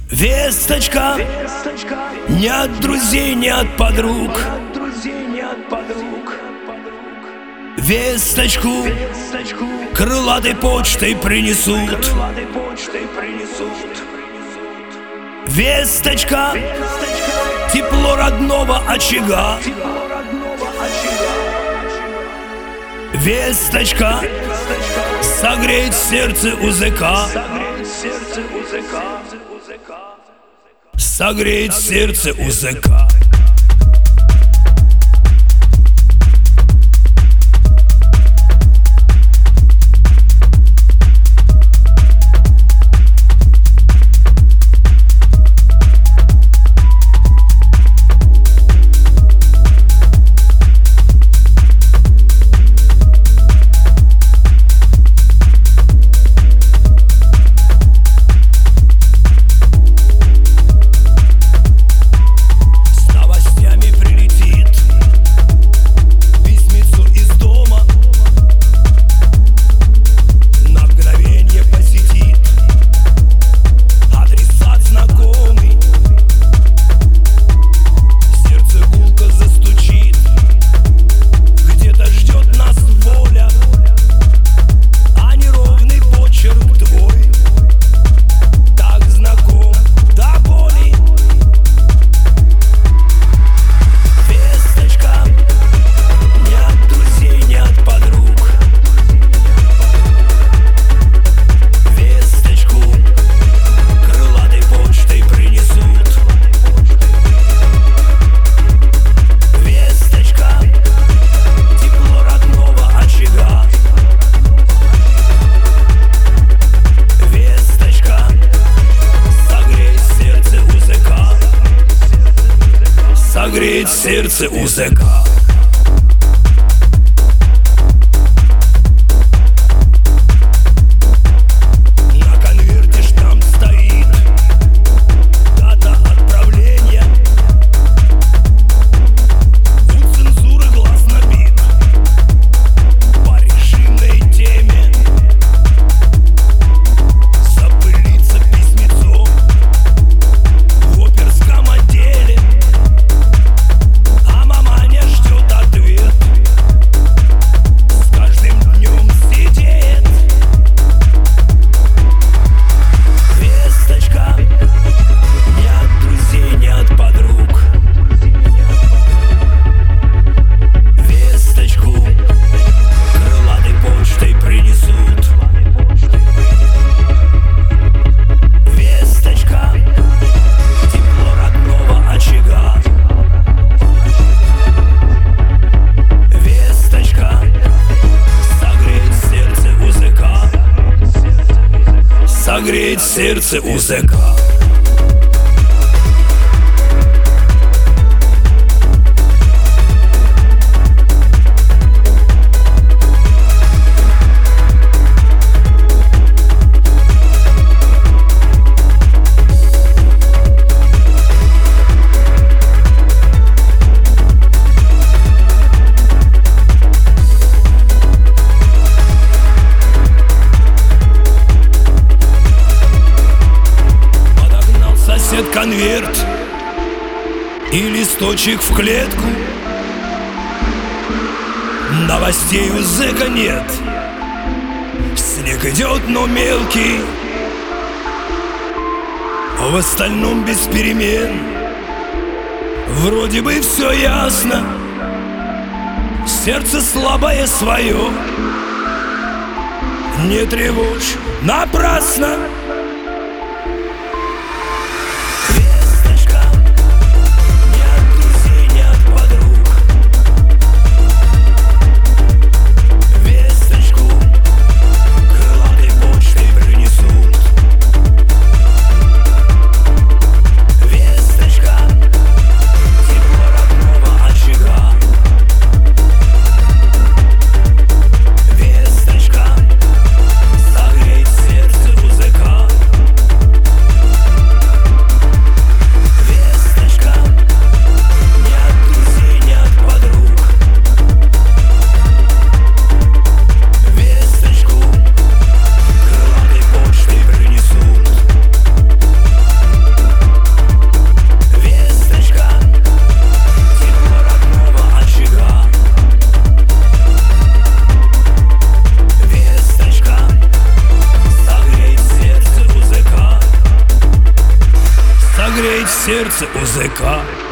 Весточка, не от друзей, не от подруг. Весточку крылатой почтой принесут. Весточка, тепло родного очага. Весточка, согреет сердце узыка. Согреет сердце узыка. Согреет сердце узыка. На конверте штамп стоит, дата отправления. У цензуры глаз набит по режимной теме. Запылится письмецо в оперском отделе. Согреет сердце узыка. Конверт и листочек в клетку. Новостей у зэка нет. Снег идет, но мелкий. В остальном без перемен. Вроде бы все ясно. Сердце слабое свое не тревожь напрасно. Согреет сердце узыка. сердце УЗК.